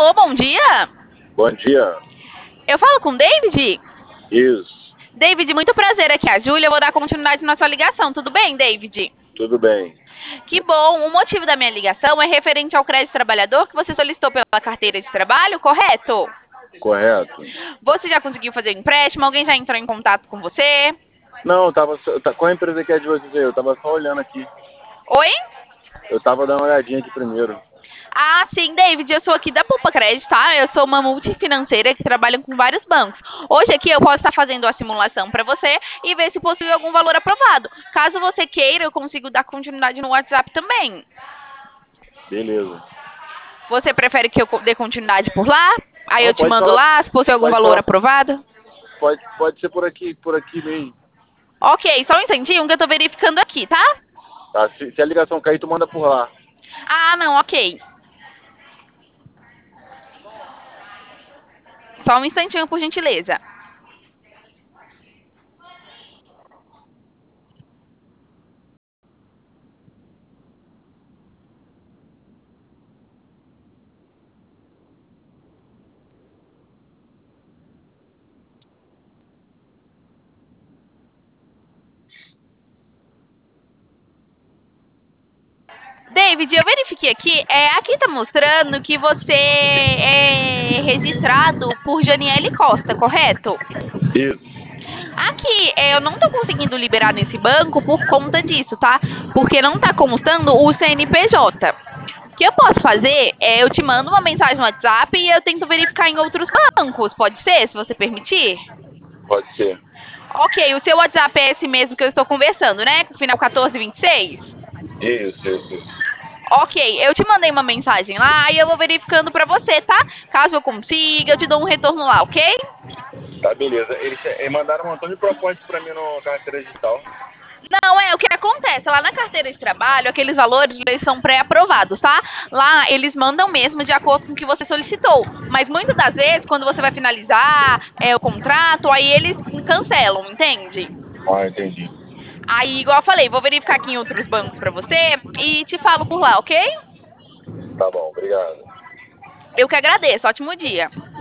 Alô, bom dia. Bom dia. Eu falo com o David? Isso, David, muito prazer aqui, a Júlia. Eu vou dar continuidade na sua ligação. Tudo bem, David? tudo bem. Que bom. O motivo da minha ligação é referente ao crédito trabalhador que você solicitou pela carteira de trabalho, correto? Correto? Você já conseguiu fazer o empréstimo? Alguém já entrou em contato com você? Não, qual a empresa que é de vocês aí? Eu tava só olhando aqui. Oi? Eu tava dando uma olhadinha aqui primeiro. Ah, sim, David, eu sou aqui da Poupa Crédito, tá? Eu sou uma multifinanceira que trabalha com vários bancos. Hoje aqui eu posso estar fazendo a simulação para você e ver se possui algum valor aprovado. Caso você queira, eu consigo dar continuidade no WhatsApp também. Beleza. Você prefere que eu dê continuidade por lá? Aí eu Não, te mando lá, se possui algum pode valor falar, aprovado? pode ser por aqui mesmo. Ok, só um instantinho que eu tô verificando aqui, tá? Tá? Se a ligação cair, tu manda por lá. Ah, não, ok. Só um instantinho, por gentileza. David, eu verifiquei aqui, aqui tá mostrando que você é registrado por Janiele Costa, correto? Isso. Aqui, eu não tô conseguindo liberar nesse banco por conta disso, tá? Porque não tá constando o CNPJ. O que eu posso fazer é eu te mando uma mensagem no WhatsApp e eu tento verificar em outros bancos, pode ser, se você permitir? Pode ser. Ok, o seu WhatsApp é esse mesmo que eu estou conversando, né? Com o final 1426? Isso. Ok, eu te mandei uma mensagem lá e eu vou verificando pra você, tá? Caso eu consiga, eu te dou um retorno lá, ok? Tá, beleza. Eles mandaram um montão de propostas pra mim no carteira digital. Não, o que acontece, lá na carteira de trabalho, aqueles valores, eles são pré-aprovados, tá? Lá eles mandam mesmo de acordo com o que você solicitou, mas muitas das vezes, quando você vai finalizar o contrato, aí eles cancelam, entende? Ah, entendi. Aí, igual eu falei, vou verificar aqui em outros bancos pra você e te falo por lá, ok? Tá bom, obrigado. Eu que agradeço, ótimo dia.